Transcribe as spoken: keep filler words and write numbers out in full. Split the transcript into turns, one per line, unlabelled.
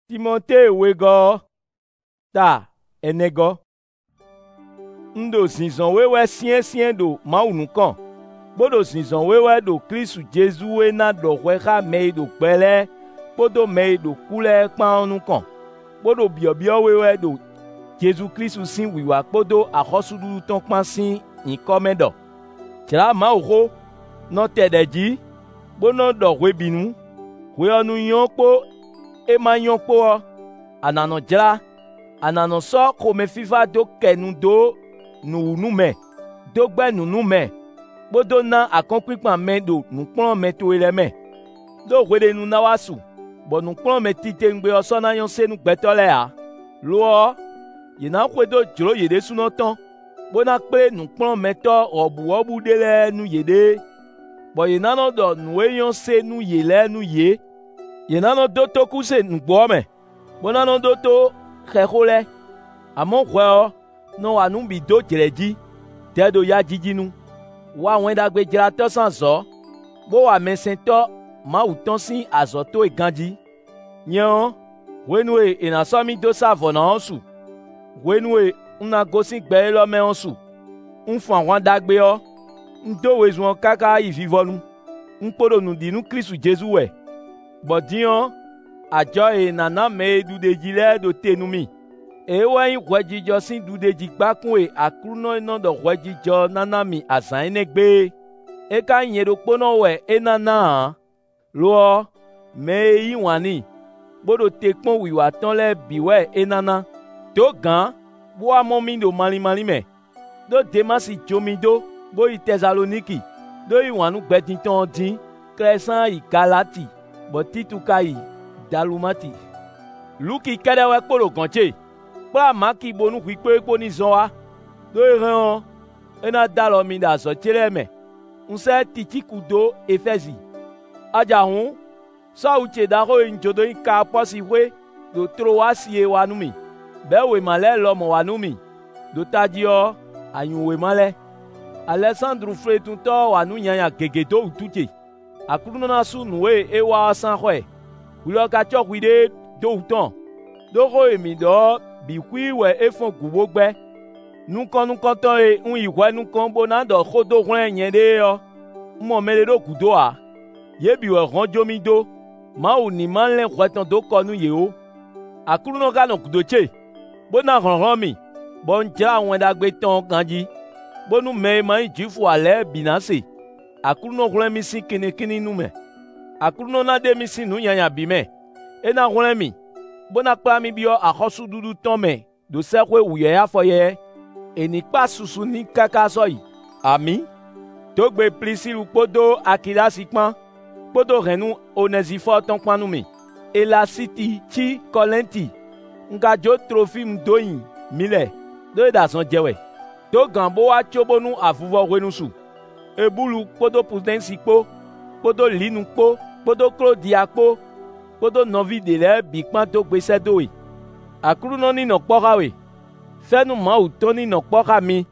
Timote wego ta enego ndo zinzon wewe sien sien do maunu kan bodo zinzon wewe do Kristu Jesu we na do weha me do pele bodo me do kule kpanu kan bodo biobio wewe do Jesu Kristu sin wiwa bodo ahosudu ton kpan sin ikomedo tira ma oho no tedeji bono do webinu we onu yon po e ma yon po anano jra anano so ko me fifa do kenu do nu nu me do gbe nu nu me bodo na akonpinpan me do nu pon me to ele me do wede nu na wasu bo nu pon me tite ngbe oso na yon se nu gbetole a lo ye na kwedo jro yede suno ton bona pe nu pon me to obu obu dele nu yede bo ye na no do nu e yon se nu yele nu ye ye na no do to ku se nu gbo me bona no do to khekole amo khwa no wa nu bi do jereji te do ya jijinu wa wen dagbe jira to san so bo wa mesen to ma u ton sin azo to e ganji yan wenu e ina so mi do sa vo na onsu wenu e una go sin gbe lo me onsu un fun wan dagbe o ndo wezu on kaka ifivonu un podo nu dinu Kristu Jesu we bodian ajo e nana me du de jile do tenumi e wen wejijo sin du de jigbakun e akruno ina do wejijo nana mi asan enegbe e ka yin do pono we e nana lo me yi wani bodo te pon wiwa ton le biwe e nana to gan bo amo mi do mali mali me do demasi jomi do bo i Tesaloniki do i wanu gbedin ton din kresan i Galati bo titu kai dalumati luki kede we polo ganche pra maki bonu kwipe po ni zoa do i ran ena dalo mi da so tire me unse titiku do Efesi aja hun so uche da ro njodo i ka posi we do troasi e wanumi be we male lo mo wanumi do tadio ayun we male Alessandro Fretun to wa nu nyanya gege do utuche akunu na su nuwe e wa san hwe ulo ka cho kwide do uton do ro emi do bi kwi we e fon gubo gbe nu kan nu kan to e un iwe nu kan bo na do khodo ren yen de yo mo mele do kudo a ye bi we ran mi do ma o ni man len khwetan do konu ye o akunu no ka no kudo che bo na ran ran mi bo nja won dagbe ton kanji bonu me ma jifu ale binase akruno hlen mi sin kini kini nu me akruno na de mi sin nu yanya bi me e na hlen mi bona pa mi bi o akhosu dudu ton me do se kwe uye ya foye eni pa susu ni kaka so yi ami to gbe plisiru podo akila sikpan podo renu Onesiphore ton panu mi e la city chi Kolenti nga jo trofim doyin mile do da son jewe to gambo wa chobonu afuvo wenusu ebulu podo pudensi po podo linu po podo klodia po podo novi de le bikpan to gbese dowe akuru no ni no poka we fenu ma u to ni no poka mi